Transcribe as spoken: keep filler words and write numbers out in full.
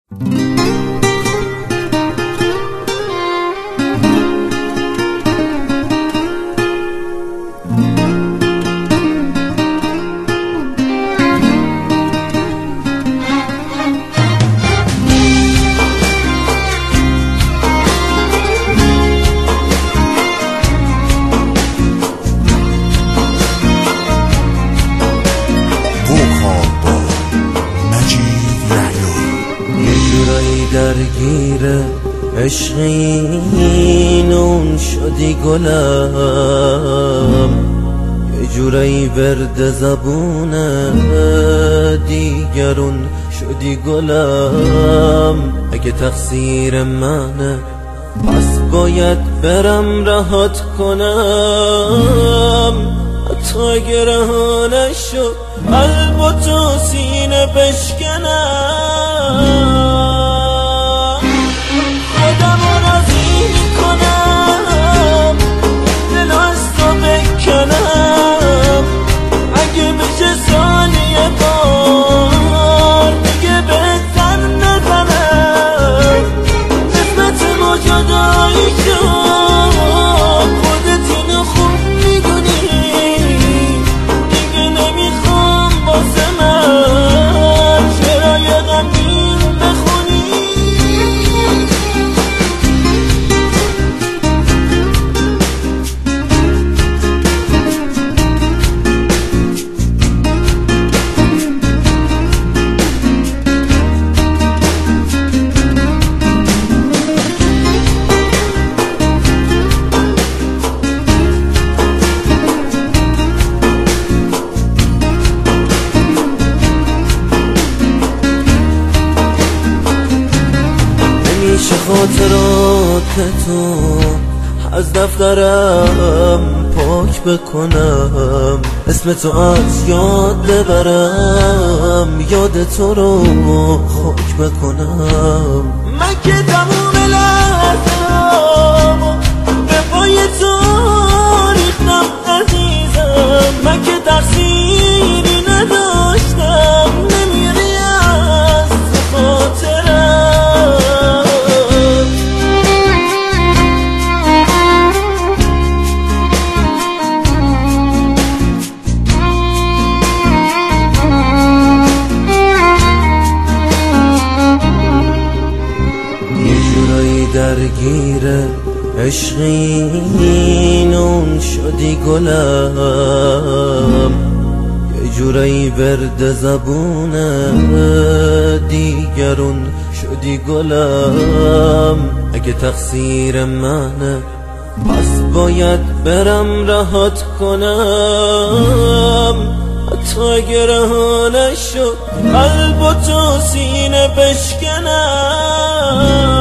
درگیر عشق اینون شدی گلم، یه جورایی ورد زبون دیگرون شدی گلم. اگه تقصیر منه پس باید برم رهات کنم، حتی اگه رها نشد قلب و تو سینه بشکنم. خاطرات تو از دفترم پاک بکنم، اسم تو از یاد ببرم، یاد تو رو خاک بکنم. من که تموم لحظه‌ام به پای تو ریختم عزیزم، من که تقصیری نداشتم، نمیری از خاطرم. درگیر عشق اینون شدی گلم، یه جورایی ورد زبون دیگرون شدی گلم. اگه تقصیر منه پس باید برم رهات کنم، حتی اگه رها نشد قلب و تو سینه بشکنم.